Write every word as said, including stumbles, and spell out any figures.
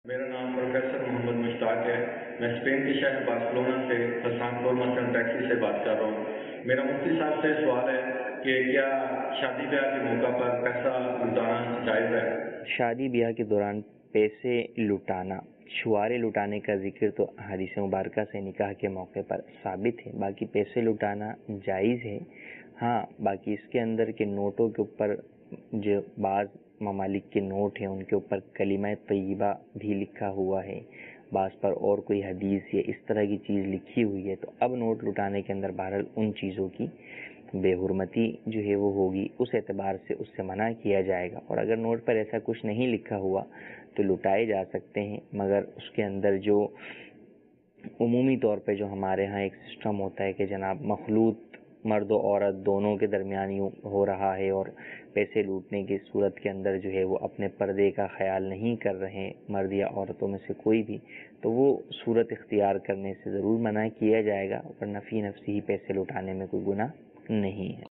میرا نام پروفیسر محمد مشتاق ہے. میں اسپین کے شہر بارسلونا سے حسان فورماسن ٹیکسی سے بات کر رہا ہوں. میرا مفتی صاحب سے سوال ہے کہ کیا شادی بیاہ کے موقع پر پیسہ لٹانا جائز ہے؟ شادی بیاہ کے دوران پیسے لٹانا، شعارے لٹانے کا ذکر تو حدیث مبارکہ سے نکاح کے موقع پر ثابت ہے. باقی پیسے لٹانا جائز ہے. ہاں، باقی اس کے اندر کے نوٹوں کے اوپر جو بعض ممالک کے نوٹ ہیں ان کے اوپر کلمہ طیبہ بھی لکھا ہوا ہے، بعض پر اور کوئی حدیث یا اس طرح کی چیز لکھی ہوئی ہے، تو اب نوٹ لٹانے کے اندر بہرحال ان چیزوں کی بے حرمتی جو ہے وہ ہوگی، اس اعتبار سے اس سے منع کیا جائے گا. اور اگر نوٹ پر ایسا کچھ نہیں لکھا ہوا تو لٹائے جا سکتے ہیں، مگر اس کے اندر جو عمومی طور پہ جو ہمارے ہاں ایک سسٹم ہوتا ہے کہ جناب مخلوط مرد و عورت دونوں کے درمیان یوں ہو رہا ہے اور پیسے لوٹنے کی صورت کے اندر جو ہے وہ اپنے پردے کا خیال نہیں کر رہے مرد یا عورتوں میں سے کوئی بھی، تو وہ صورت اختیار کرنے سے ضرور منع کیا جائے گا. اور نفی نفسی ہی پیسے لٹانے میں کوئی گناہ نہیں ہے.